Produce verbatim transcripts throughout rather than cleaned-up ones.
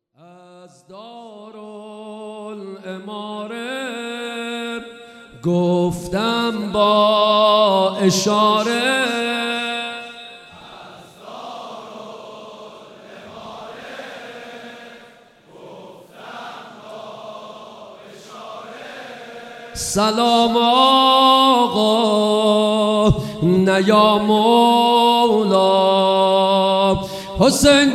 از دارالاماره گفتم با اشاره، از دارالاماره گفتم با اشاره، سلام آقا نه یا مولا، حسین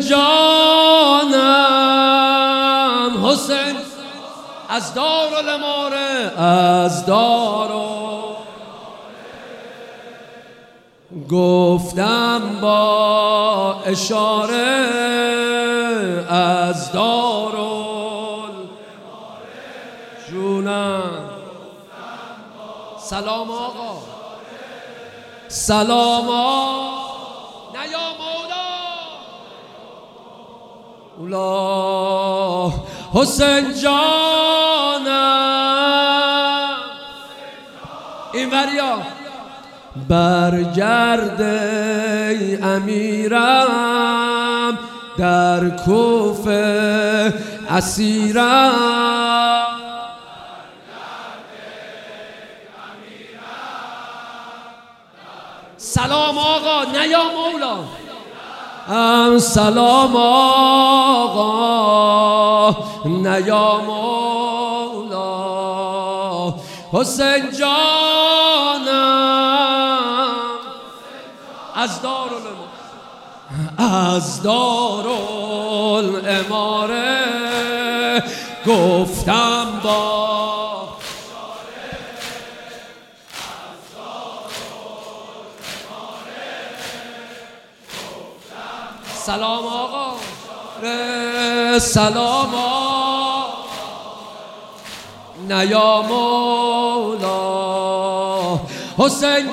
جانم حسین از دارالاماره، از دارالاماره گفتم با اشاره، از دارالاماره جونم. سلام آقا سلام آقا نه یا مولا، حسین جانم این وریا برگرد ای امیرم، در کوفه اسیرم، سلام آقا نه یا مولا، ام سلام آقا نه یا مولا، حسین جانم از دارالاماره، از دارالاماره گفتم با سلام آقا سلام آقا نه یا مولا، حسین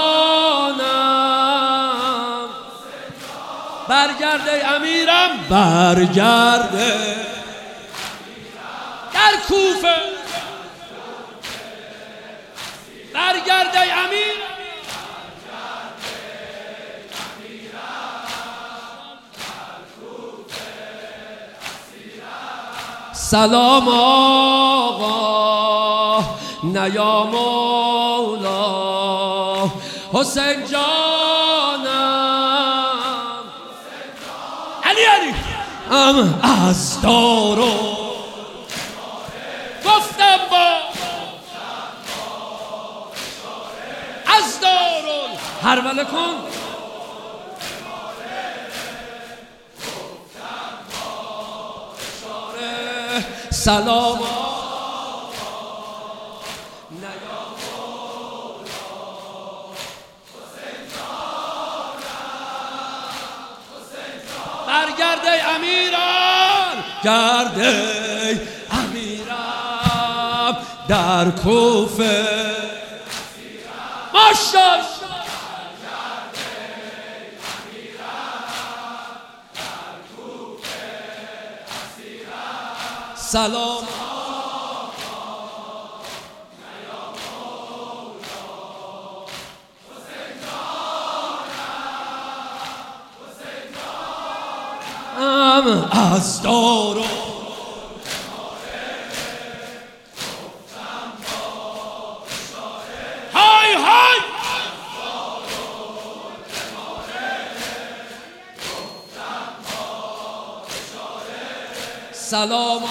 جانم برگرده امیرم، برگرده در کوفه، برگرده امیرم، سلام آقا نه یا مولا، حسین جانم علی علی ام از دارو گفتم با از دارو هر وله کن، سلام آقا نه یا مولا، حسین جانم حسین جانم برگرده امیران، گرده امیرم در کوفه ماشاءالله، سلام آقا نه یا مولا، حسین جانم حسین جانم از دارالاماره گفتم با اشاره، های های از دارالاماره گفتم با اشاره، سلام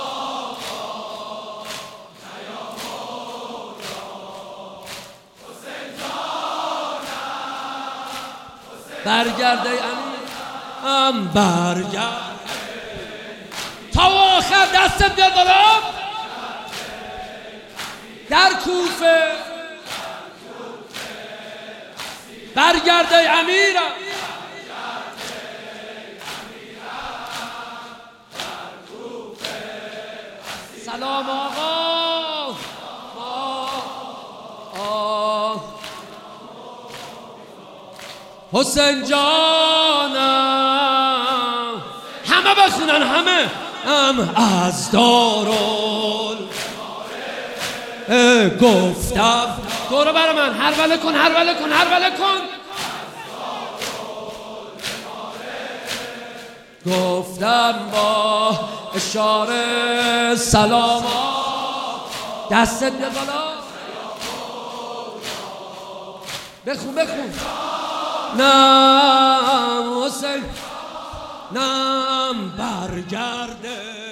برگرده امیر برگرده تا آخر دستت ندارم، در کوفه برگرده امیرم، سلام آقا حسین جانم همه بخونن همه ام از دارالاماره گفتم دورو برای من هر وله کن هر وله کن هر وله کن گفتم با اشاره سلام دستت به بالا بخون بخون نم حسین نم برگرده